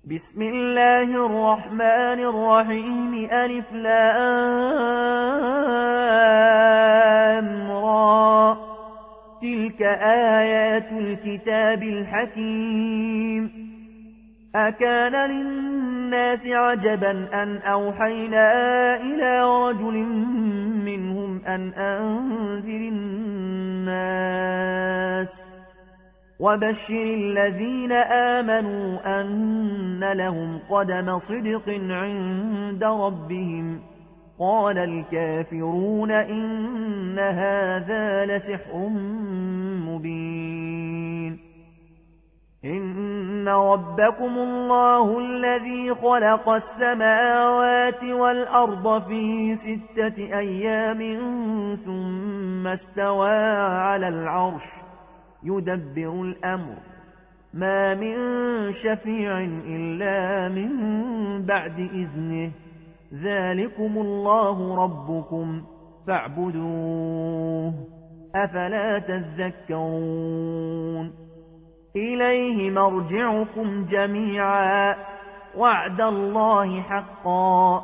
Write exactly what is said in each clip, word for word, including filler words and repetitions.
بسم الله الرحمن الرحيم ألف لام را تلك آيات الكتاب الحكيم أكان للناس عجبا أن أوحينا إلى رجل منهم أن أنذر الناس وبشر الذين آمنوا أن لهم قدم صدق عند ربهم قال الكافرون إن هذا لسحر مبين إن ربكم الله الذي خلق السماوات والأرض في ستة أيام ثم استوى على العرش يدبر الأمر ما من شفيع إلا من بعد إذنه ذلكم الله ربكم فاعبدوه أفلا تذكرون إليه مرجعكم جميعا وعد الله حقا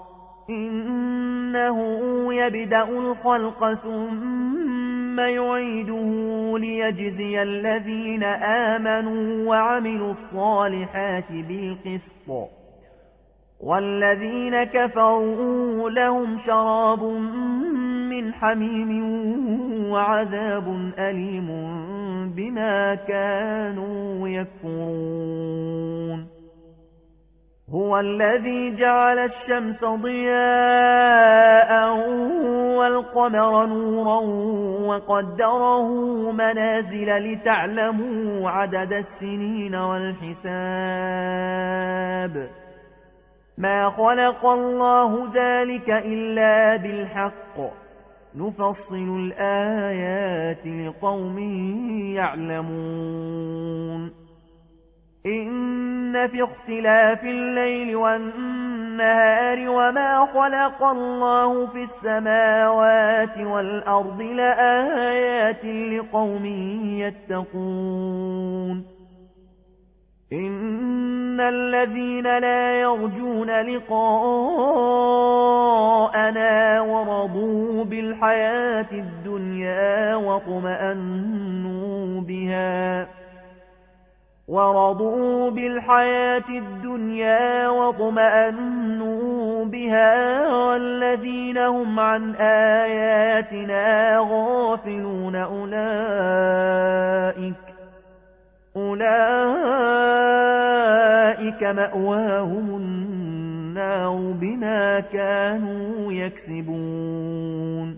إنه يبدأ الخلق ثم يعيده ليجزي الذين آمنوا وعملوا الصالحات بالقسط والذين كفروا لهم شراب من حميم وعذاب أليم بما كانوا يكفرون هو الذي جعل الشمس ضياء والقمر نورا وقدره منازل لتعلموا عدد السنين والحساب ما خلق الله ذلك إلا بالحق نفصل الآيات لقوم يعلمون إن في اختلاف الليل والنهار وما خلق الله في السماوات والأرض لآيات لقوم يتقون إن الذين لا يرجون لقاءنا ورضوا بالحياة الدنيا واطمأنوا بها ورضوا بالحياة الدنيا واطمأنوا بها والذين هم عن آياتنا غافلون أولئك أولئك مأواهم النار بما كانوا يكسبون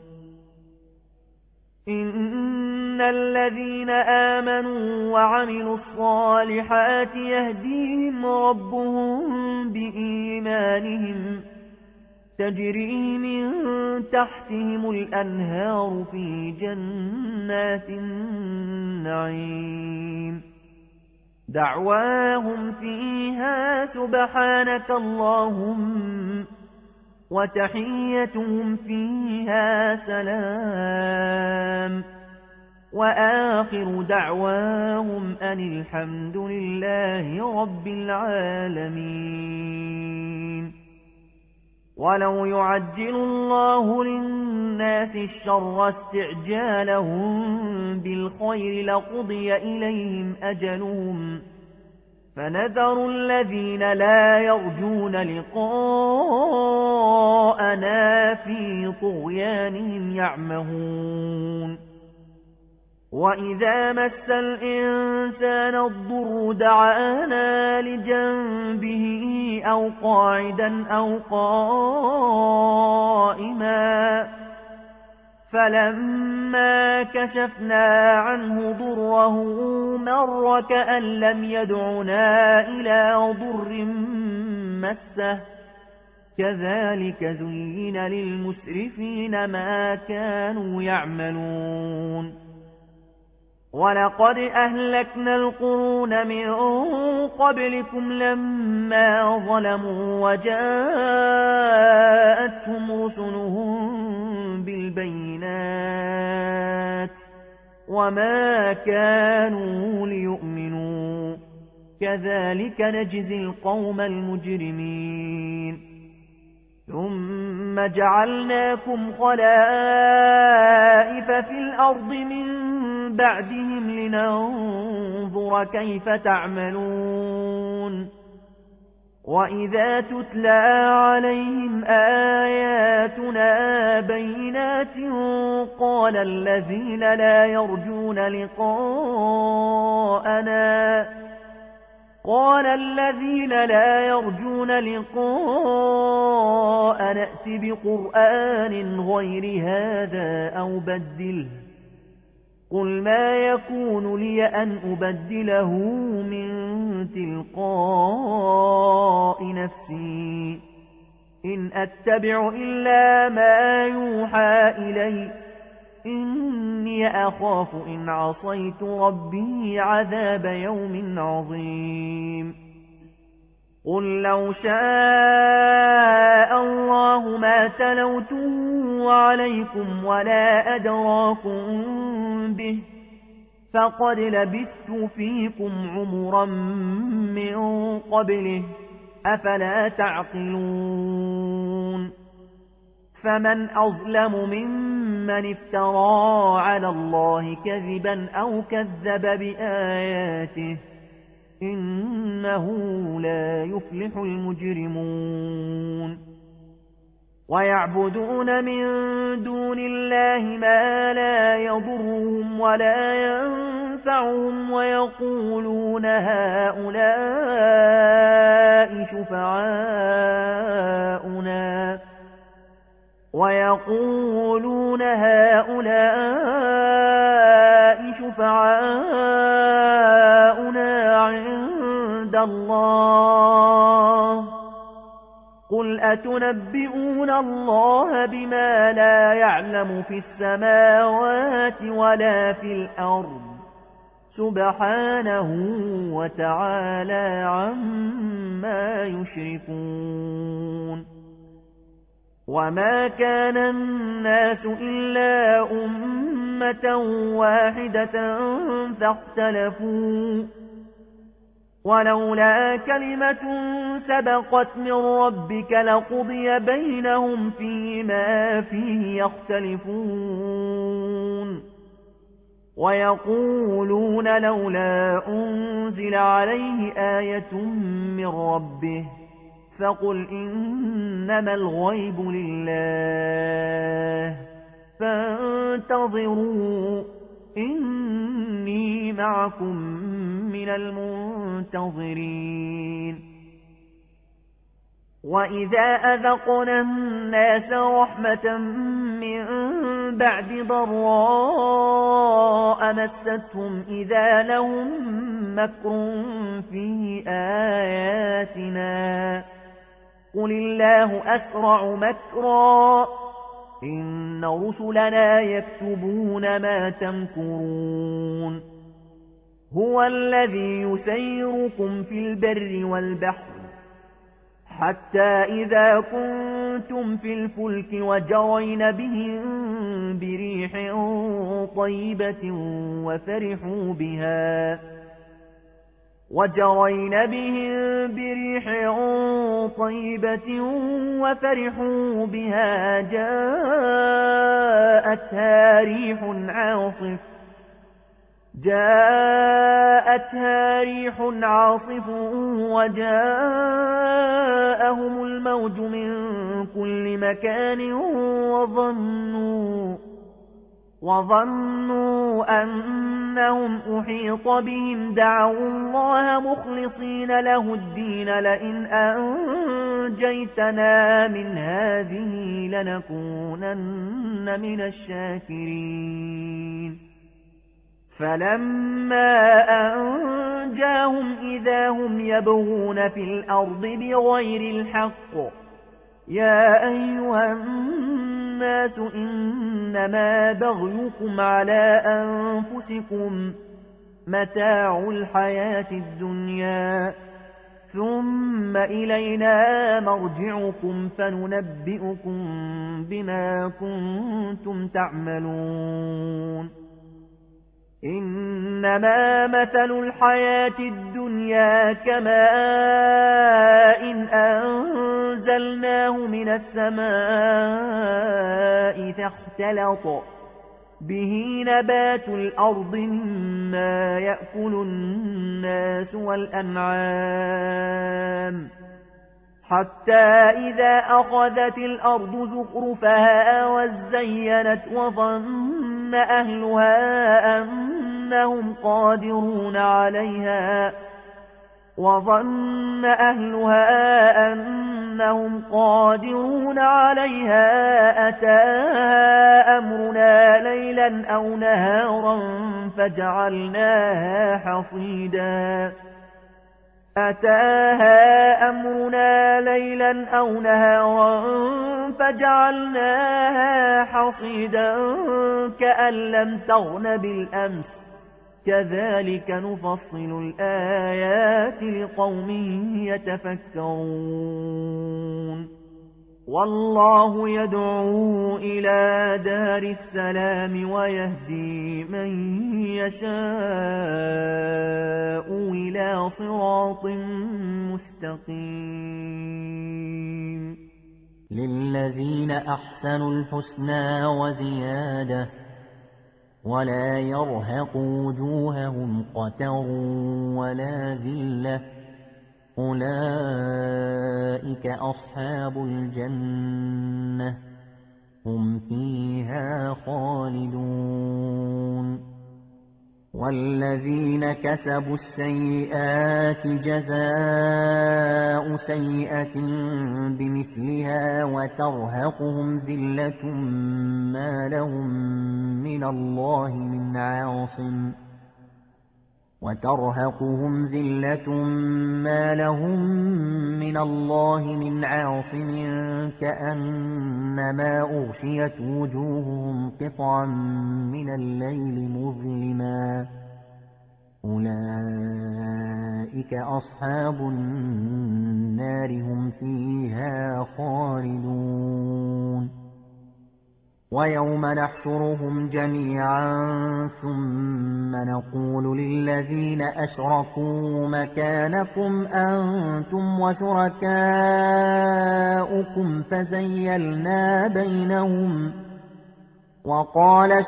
إن الذين آمنوا وعملوا الصالحات يهديهم ربهم بإيمانهم تجري من تحتهم الأنهار في جنات النعيم دعواهم فيها سبحانك اللهم وتحيتهم فيها سلام وآخر دعواهم أن الحمد لله رب العالمين ولو يعجل الله للناس الشر استعجالهم بالخير لقضي إليهم أجلهم فنذر الذين لا يرجون لقاءنا في طغيانهم يعمهون وإذا مس الإنسان الضر دعانا لجنبه أو قاعدا أو قائما فلما كشفنا عنه ضره مر كأن لم يدعنا إلى ضر مسه كذلك زين للمسرفين ما كانوا يعملون ولقد أهلكنا القرون من قبلكم لما ظلموا وجاءتهم رسلهم بالبينات وما كانوا ليؤمنوا كذلك نجزي القوم المجرمين ثم جعلناكم خلائف في الأرض من بعدهم لننظر كيف تعملون وإذا تتلى عليهم آياتنا بينات قال الذين لا يرجون لقاءنا قال الذين لا يرجون لقاء نأت بقرآن غير هذا أو بدله قل ما يكون لي أن أبدله من تلقاء نفسي إن أتبع إلا ما يوحى إلي إني أخاف إن عصيت ربي عذاب يوم عظيم قل لو شاء الله ما تلوته عليكم ولا أدراكم به فقد لبثت فيكم عمرا من قبله أفلا تعقلون فمن أظلم ممن افترى على الله كذبا أو كذب بآياته إنه لا يفلح المجرمون ويعبدون من دون الله ما لا يضرهم ولا ينفعهم ويقولون هؤلاء شفعاؤنا ويقولون هؤلاء شفعاؤنا عند الله قل أتنبئون الله بما لا يعلم في السماوات ولا في الأرض سبحانه وتعالى عما يشركون وما كان الناس إلا أمة واحدة فاختلفوا ولولا كلمة سبقت من ربك لقضي بينهم فيما فيه يختلفون ويقولون لولا أنزل عليه آية من ربه فقل إنما الغيب لله فانتظروا إني معكم من المنتظرين وإذا أذقنا الناس رحمة من بعد ضراء مستهم إذا لهم مكر في آياتنا قل الله أسرع مكرا إن رسلنا يكتبون ما تمكرون هو الذي يسيركم في البر والبحر حتى إذا كنتم في الفلك وجرين بهم بريح طيبة وفرحوا بها وجرين بهم بريح طيبة وفرحوا بها جاءتها ريح عاصف جاءتها ريح عاصف وجاءهم الموج من كل مكان وظنوا وظنوا أنهم أحيط بهم دعوا الله مخلصين له الدين لئن أنجيتنا من هذه لنكونن من الشاكرين فلما أنجاهم إذا هم يبغون في الأرض بغير الحق يا أيها الناس إنما بغيكم على أنفسكم متاع الحياة الدنيا ثم إلينا مرجعكم فننبئكم بما كنتم تعملون إنما مثل الحياة الدنيا كماء إن أنزلناه من السماء فاختلط به نبات الأرض مما يأكل الناس والأنعام حتى إذا أخذت الأرض زخرفها وزينت وظن أهلها أنهم قادرون عليها وظن أهلها أنهم قادرون عليها أتاها أمرنا ليلا أو نهارا فجعلناها حصيدا أتاها أمرنا ليلا أو نهارا فجعلناها حصيدا كأن لم تغن بالأمس كذلك نفصل الآيات لقوم يتفكرون والله يدعو إلى دار السلام ويهدي من يشاء إلى صراط مستقيم للذين أحسنوا الحسنى وزيادة ولا يرهق وجوههم قتر ولا ذلة أولئك أصحاب الجنة هم فيها خالدون والذين كسبوا السيئات جزاء سيئة بمثلها وترهقهم ذلة ما لهم من الله من عاصم وترهقهم ذلة ما لهم من الله من عاصم كأنما أغشيت وجوههم قطعا من الليل مظلما أولئك أصحاب النار هم فيها خالدون ويوم نحشرهم جميعا ثم نقول للذين أشركوا مكانكم أنتم وشركاؤكم فزيلنا بينهم وقال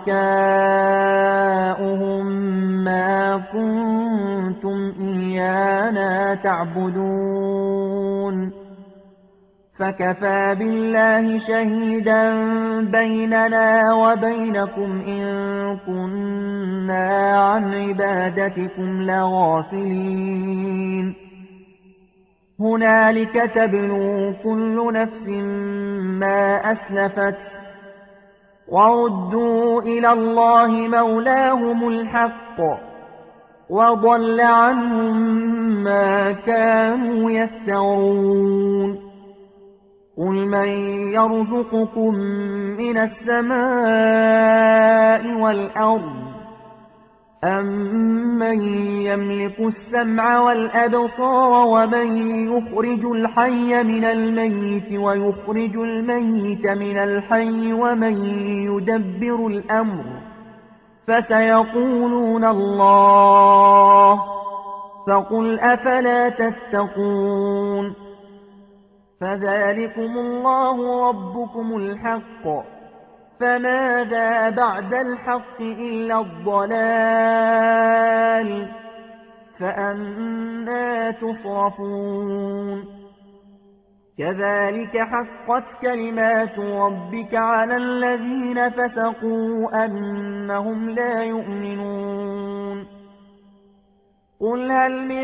شركاؤهم ما كنتم إيانا تعبدون فكفى بالله شهيدا بيننا وبينكم إن كنا عن عبادتكم لغافلين هنالك تبلو كل نفس ما أسلفت وردوا إلى الله مولاهم الحق وضل عنهم ما كانوا يفترون قل من يرزقكم من السماء والأرض أمن يملك السمع والأبصار ومن يخرج الحي من الميت ويخرج الميت من الحي ومن يدبر الأمر فسيقولون الله فقل أفلا تتقون فذلكم الله ربكم الحق فماذا بعد الحق إلا الضلال فأنى تصرفون كذلك حقت كلمات ربك على الذين فسقوا أنهم لا يؤمنون قل هل من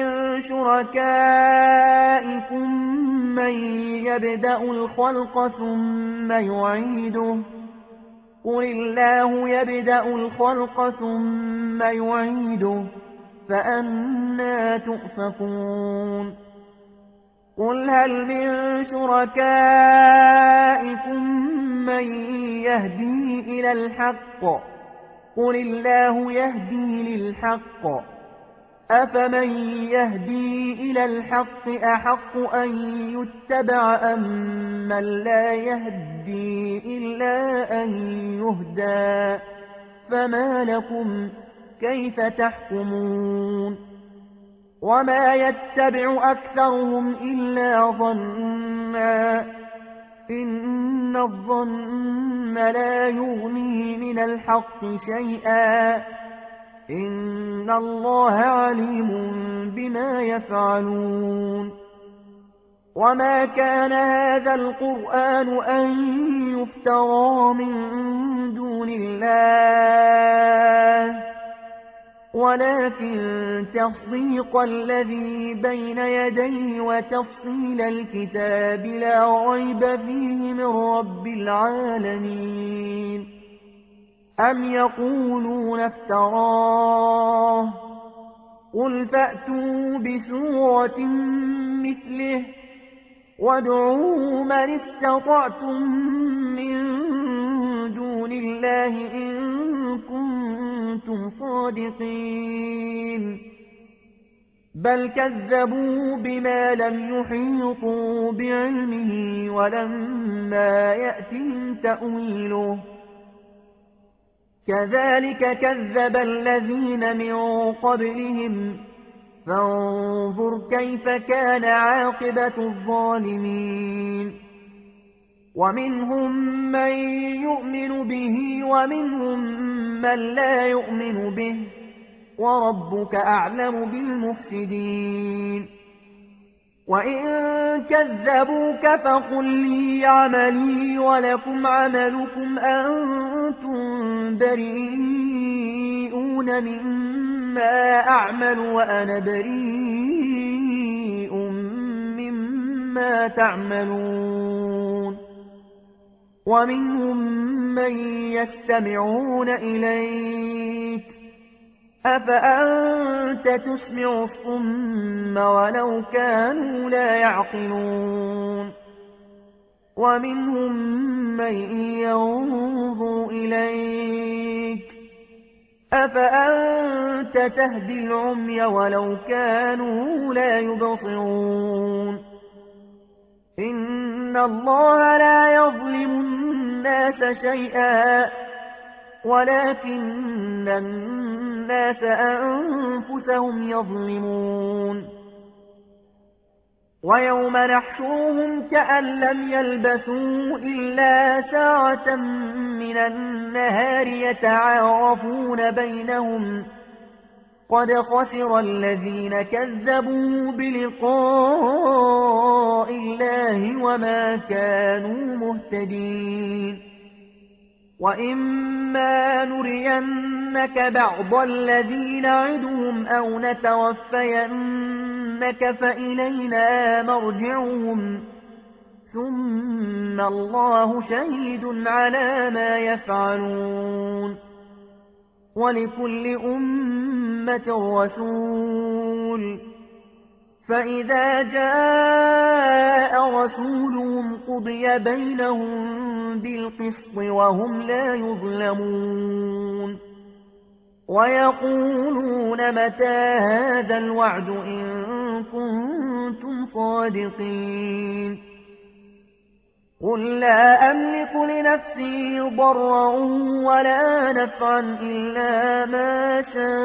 شركائكم من يبدأ الخلق ثم يعيده قل الله يبدأ الخلق ثم يعيده فأنى تؤفكون قل هل من شركائكم من يهدي إلى الحق قل الله يهدي للحق أفمن يهدي إلى الحق أحق أن يتبع أم من لا يهدي إلا أن يهدى فما لكم كيف تحكمون وما يتبع أكثرهم إلا ظنا إن الظن لا يغني من الحق شيئا إن الله عليم بما يفعلون وما كان هذا القرآن أن يفترى من دون الله ولكن تصديق الذي بين يديه وتفصيل الكتاب لا ريب فيه من رب العالمين أم يقولون افتراه قل فأتوا بسورة مثله وادعوا من استطعتم من دون الله إن كنتم صادقين بل كذبوا بما لم يحيطوا بعلمه ولما يأتهم تأويله كذلك كذب الذين من قبلهم فانظر كيف كان عاقبة الظالمين ومنهم من يؤمن به ومنهم من لا يؤمن به وربك أعلم بالمفسدين وإن كذبوك فقل لي عملي ولكم عملكم أنتم بريئون مما أعمل وأنا بريء مما تعملون ومنهم من يستمعون إليك أفأنت تسمع الصم ولو كانوا لا يعقلون ومنهم من ينظر إليك أفأنت تهدي العمي ولو كانوا لا يبصرون إن الله لا يظلم الناس شيئا ولكن الناس أنفسهم يظلمون ويوم نحشرهم كأن لم يلبثوا إلا ساعة من النهار يتعارفون بينهم قد خسر الذين كذبوا بلقاء الله وما كانوا مهتدين وإما نرينك بعض الذين نعدهم أو نتوفينك فإلينا مرجعهم ثم الله شهيد على ما يفعلون ولكل أمة رسول فإذا جاء رسولهم قضي بينهم بالقسط وهم لا يظلمون ويقولون متى هذا الوعد إن كنتم صادقين قل لا أملك لنفسي ضرا ولا نفعا إلا ما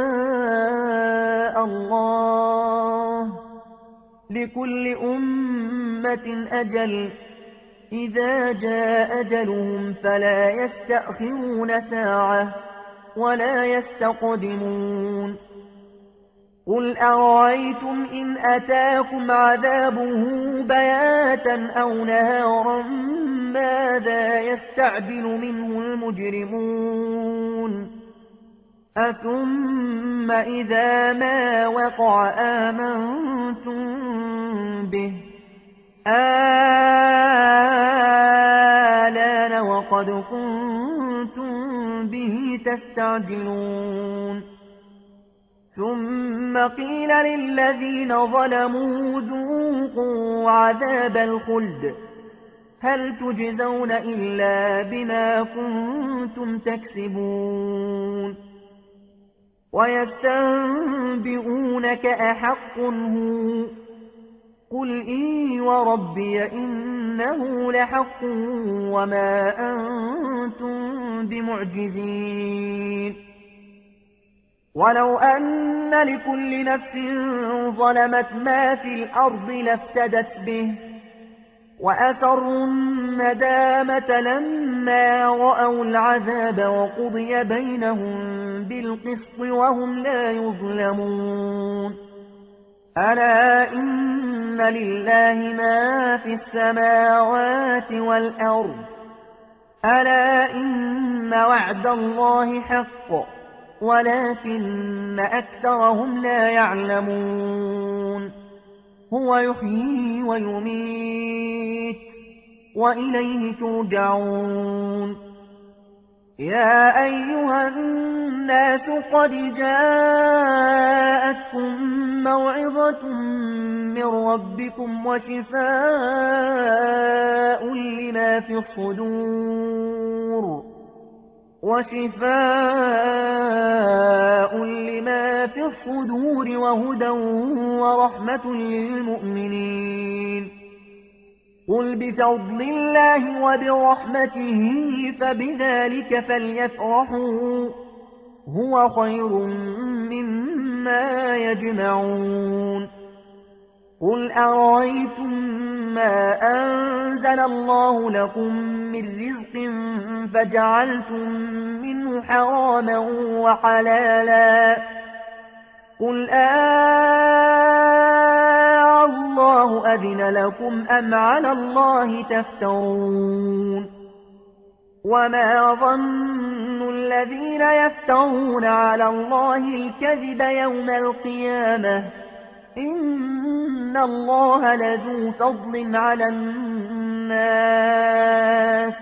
شاء الله لكل أمة أجل إذا جاء أجلهم فلا يستأخرون ساعة ولا يستقدمون قل أرأيتم إن أتاكم عذابه بياتا أو نهارا ماذا يستعجل منه المجرمون أثم إذا ما وقع آمنتم به آلان وقد كنتم به تستعجلون ثم قيل للذين ظلموا ذوقوا عذاب الخلد هل تجزون إلا بما كنتم تكسبون ويستنبئونك أحق هو قل إي وربي إنه لحق وما أنتم بمعجزين ولو أن لكل نفس ظلمت ما في الأرض لافتدت به وأسروا الندامة لما رأوا العذاب وقضي بينهم بالقسط وهم لا يظلمون ألا إن لله ما في السماوات والأرض ألا إن وعد الله حق ولكن أكثرهم لا يعلمون هو يحيي ويميت وإليه ترجعون يا أيها الناس قد جاءتكم موعظة من ربكم وشفاء لما في الصدور وشفاء لما في الصدور وهدى ورحمة للمؤمنين قل بفضل الله وبرحمته فبذلك فليفرحوا هو خير مما يجمعون قل أرأيتم ما أنزل الله لكم من رزق فجعلتم منه حراما وحلالا قل آه الله أذن لكم أم على الله تفترون وما ظن الذين يفترون على الله الكذب يوم القيامة إن الله لذو فضل على الناس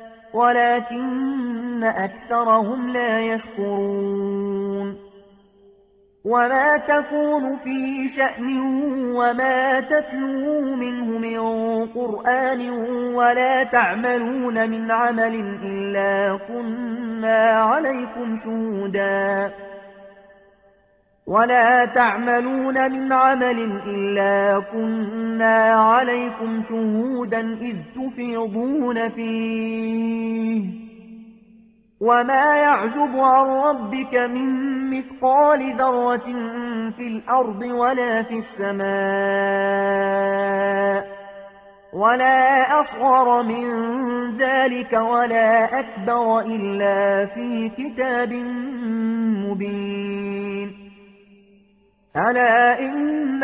ولكن أكثرهم لا يشكرون وما تكون في شأن وما تتلو منه من قرآن ولا تعملون من عمل إلا كنا عليكم شهودا ولا تعملون من عمل إلا كنا عليكم شهودا إذ تفيضون فيه وما يعزب عن ربك من مثقال ذرة في الأرض ولا في السماء ولا أصغر من ذلك ولا أكبر إلا في كتاب مبين ألا إن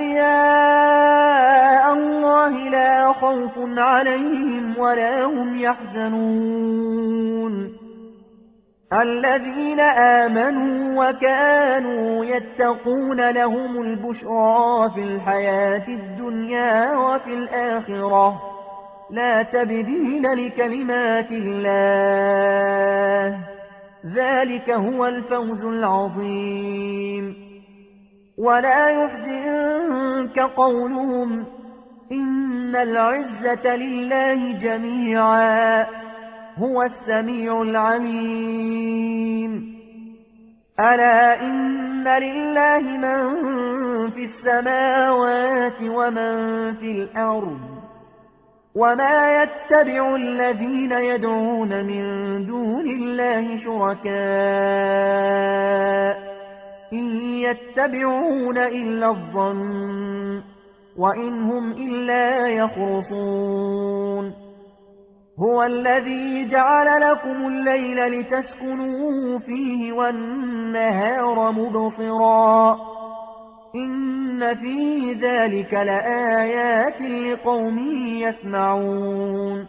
أولياء الله لا خوف عليهم ولا هم يحزنون الذين آمنوا وكانوا يتقون لهم البشرى في الحياة الدنيا وفي الآخرة لا تبديل لكلمات الله ذلك هو الفوز العظيم ولا يحزنك قولهم إن العزة لله جميعا هو السميع العليم ألا إن لله من في السماوات ومن في الأرض وما يتبع الذين يدعون من دون الله شركاء إن يتبعون إلا الظن وإن هم إلا يخرصون هو الذي جعل لكم الليل لتسكنوا فيه والنهار مبصرا إن في ذلك لآيات لقوم يسمعون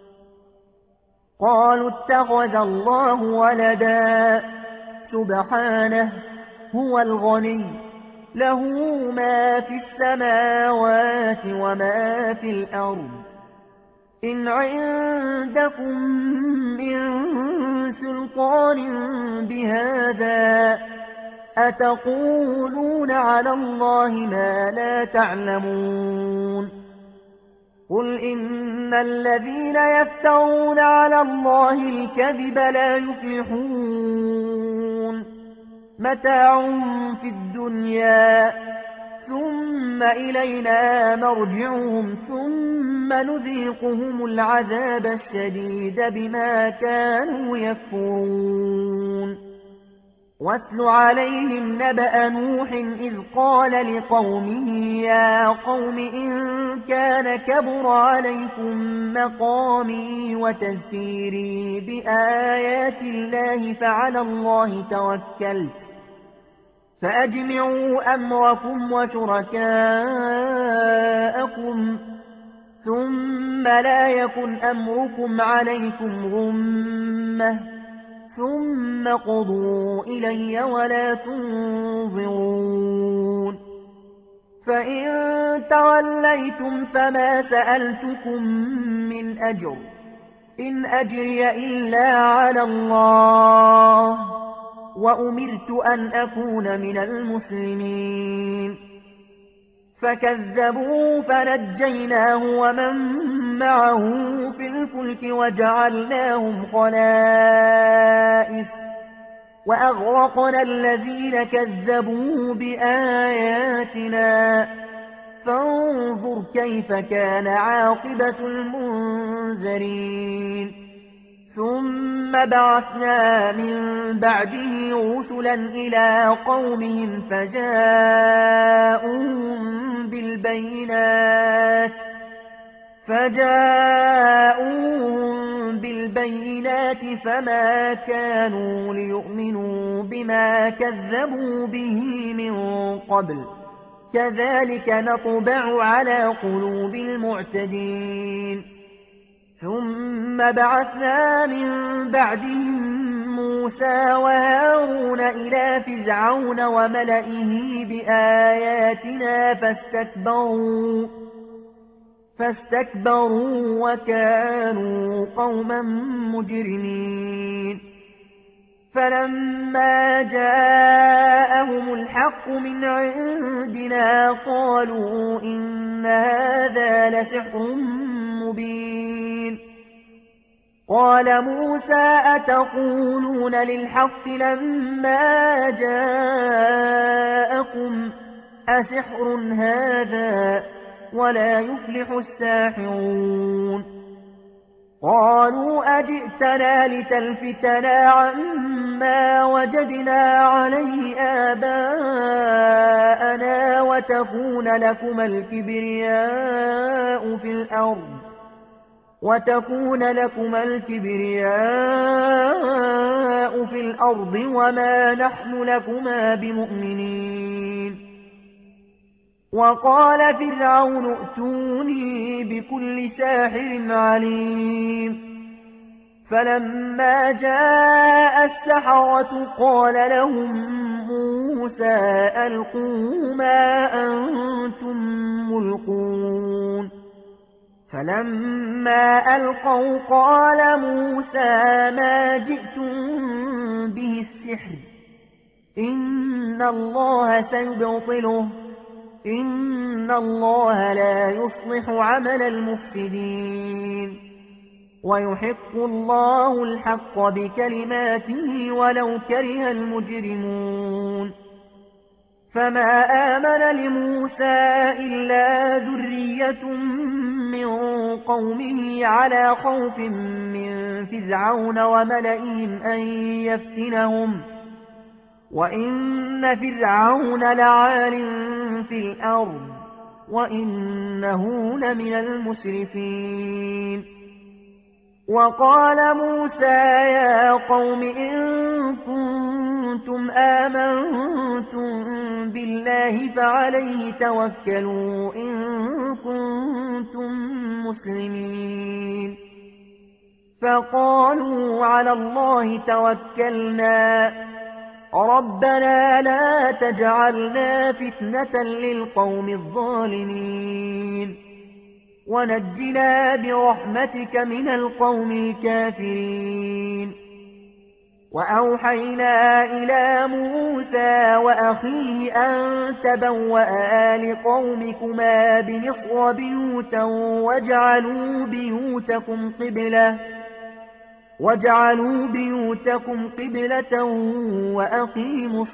قالوا اتخذ الله ولدا سبحانه هو الغني له ما في السماوات وما في الأرض إن عندكم من سلطان بهذا أتقولون على الله ما لا تعلمون قل إن الذين يفترون على الله الكذب لا يفلحون متاع في الدنيا ثم إلينا مرجعهم ثم نذيقهم العذاب الشديد بما كانوا يكفرون واتل عليهم نبأ نوح إذ قال لقومه يا قوم إن كان كبر عليكم مقامي وتذكيري بآيات الله فعلى الله توكلت فأجمعوا أمركم وشركاءكم ثم لا يكن أمركم عليكم غمة ثم قضوا إلي ولا تنظرون فإن توليتم فما سألتكم من أجر إن أجري إلا على الله وأمرت أن أكون من المسلمين فكذبوا فنجيناه ومن معه في الفلك وجعلناهم خلائف وأغرقنا الذين كذبوا بآياتنا فانظر كيف كان عاقبة المنذرين ثم بعثنا من بعده رسلا إلى قومهم فجاءوهم بالبينات فجاءوهم بالبينات فما كانوا ليؤمنوا بما كذبوا به من قبل كذلك نطبع على قلوب المعتدين ثم بعثنا من بعدهم موسى وهارون إلى فرعون وملئه بآياتنا فاستكبروا فاستكبروا وكانوا قوما مجرمين فلما جاءهم الحق من عندنا قالوا إن هذا لسحر مبين قال موسى أتقولون للحق لما جاءكم أسحر هذا ولا يفلح الساحرون قالوا أجئتنا لتلفتنا عما وجدنا عليه آباءنا وتكون لكما الكبرياء في الأرض وتكون لكما الكبرياء في الأرض وما نحن لكما بمؤمنين وقال فرعون ائتوني بكل ساحر عليم فلما جاء السحرة قال لهم موسى ألقوا ما أنتم ملقون فلما ألقوا قال موسى ما جئتم به السحر إن الله سيبطله إن الله لا يصلح عمل المفسدين ويحق الله الحق بكلماته ولو كره المجرمون فما آمن لموسى إلا ذرية من قومه على خوف من فرعون وملئهم أن يفتنهم وإن فرعون لعال في الأرض وإنه لمن المسرفين وقال موسى يا قوم إن كنتم آمنتم بالله فعليه توكلوا إن كنتم مسلمين فقالوا على الله توكلنا ربنا لا تجعلنا فتنة للقوم الظالمين ونجنا برحمتك من القوم الكافرين وأوحينا إلى موسى وأخيه أن تبوأ لقومكما بمصر بيوتا واجعلوا بيوتكم قبلة واجعلوا بيوتكم قبلة وأقيموا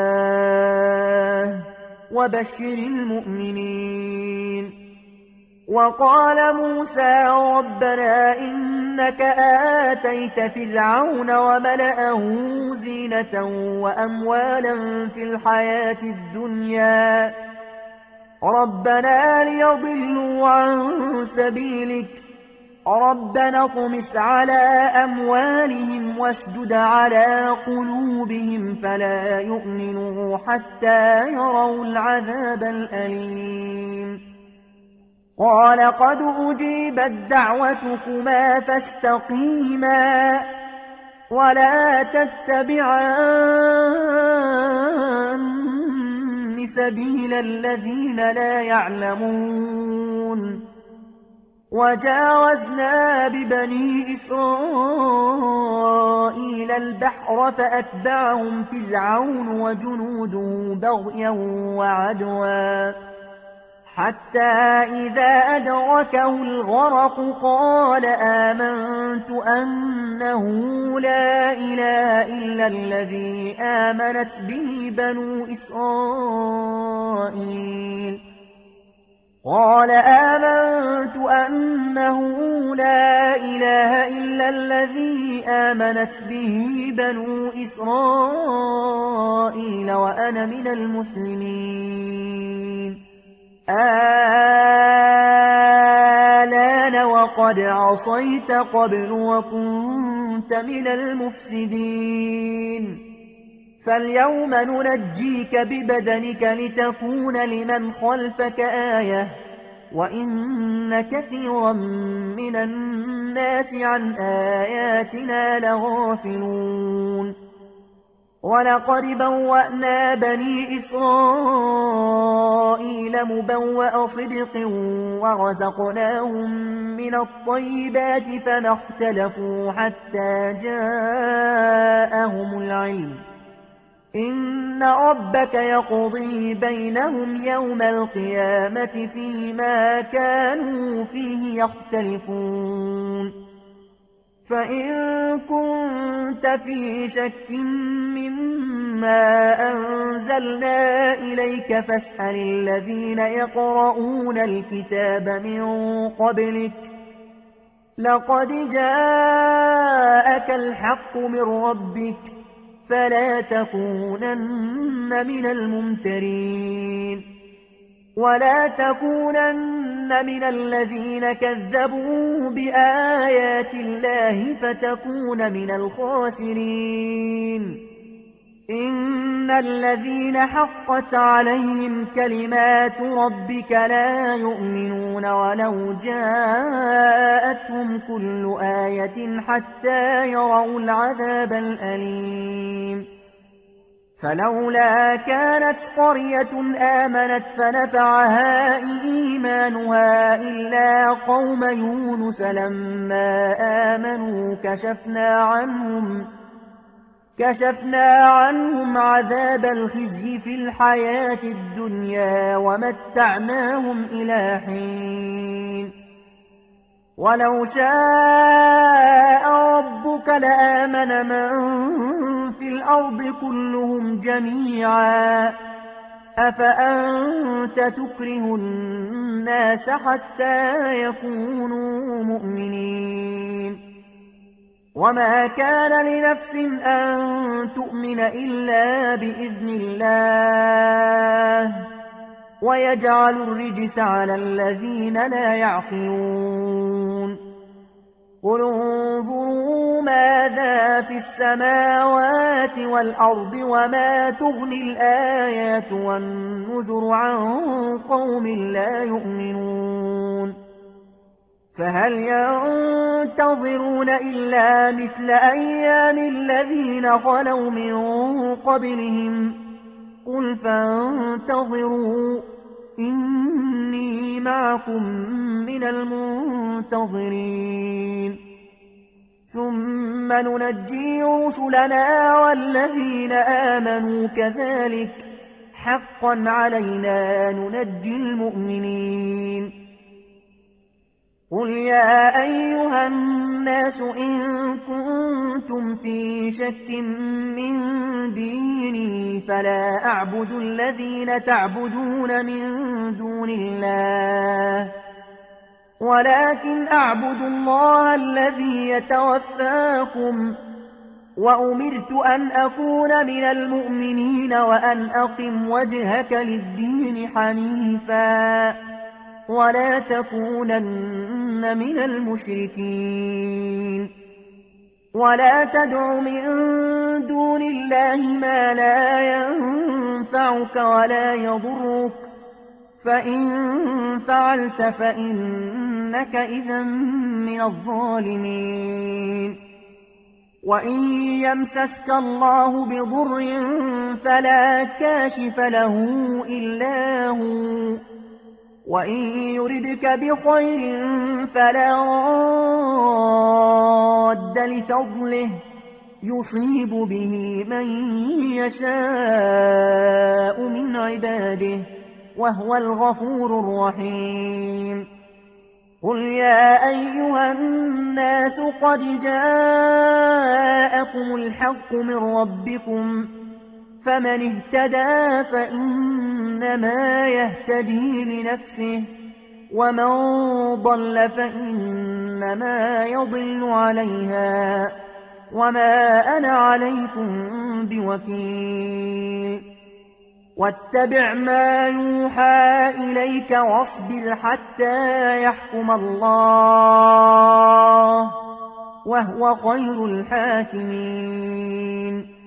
الصلاة وبشر المؤمنين وقال موسى ربنا إنك آتيت فرعون وملأه زينة وأموالا في الحياة الدنيا ربنا ليضلوا عن سبيلك ربنا اطمس على أموالهم واشدد على قلوبهم فلا يؤمنوا حتى يروا العذاب الأليم قال قد أجيبت دعوتكما فاستقيما ولا تتبعان سبيل الذين لا يعلمون وجاوزنا ببني إسرائيل البحر فأتبعهم فرعون وجنوده بغيا وعدوا حتى إذا أدركه الغرق قال آمنت أنه لا إله إلا الذي آمنت به بنو إسرائيل قال آمنت أنه لا إله إلا الذي آمنت به بنو إسرائيل وأنا من المسلمين آلان وقد عصيت قبل وكنت من المفسدين فاليوم ننجيك ببدنك لتكون لمن خلفك آية وإن كثيرا من الناس عن آياتنا لغافلون ولقد بوأنا بني إسرائيل مبوأ صدق ورزقناهم من الطيبات فما اختلفوا حتى جاءهم العلم إن ربك يقضي بينهم يوم القيامة فيما كانوا فيه يختلفون فإن كنت في شك مما أنزلنا إليك فاسأل الذين يقرؤون الكتاب من قبلك لقد جاءك الحق من ربك فلا تكونن من الممترين ولا تكونن من الذين كذبوا بآيات الله فتكون من الخاسرين إن الذين حقت عليهم كلمات ربك لا يؤمنون ولو جاءتهم كل آية حتى يروا العذاب الأليم فلولا كانت قرية آمنت فنفعها إيمانها إلا قوم يونس لما آمنوا كشفنا عنهم كشفنا عنهم عذاب الخزي في الحياة الدنيا ومتعناهم إلى حين ولو شاء ربك لآمن من في الأرض كلهم جميعا أفأنت تكره الناس حتى يكونوا مؤمنين وما كان لنفس أن تؤمن إلا بإذن الله ويجعل الرجس على الذين لا يعقلون قل انظروا ماذا في السماوات والأرض وما تغني الآيات والنذر عن قوم لا يؤمنون فهل ينتظرون إلا مثل أيام الذين خلوا من قبلهم قل فانتظروا إني معكم من المنتظرين ثم ننجي رسلنا والذين آمنوا كذلك حقا علينا ننجي المؤمنين قل يا أيها الناس إن كنتم في شك من ديني فلا أعبد الذين تعبدون من دون الله ولكن أعبد الله الذي يتوفاكم وأمرت أن أكون من المؤمنين وأن أقم وجهك للدين حنيفا ولا تكونن من المشركين ولا تدع من دون الله ما لا ينفعك ولا يضرك فإن فعلت فإنك إذا من الظالمين وإن يمسسك الله بضر فلا كاشف له إلا هو وإن يردك بخير فلا راد لفضله يصيب به من يشاء من عباده وهو الغفور الرحيم قل يا أيها الناس قد جاءكم الحق من ربكم فمن اهتدى فإنما يهتدي لنفسه ومن ضل فإنما يضل عليها وما أنا عليكم بوكيل واتبع ما يوحى إليك واصبر حتى يحكم الله وهو خير الحاكمين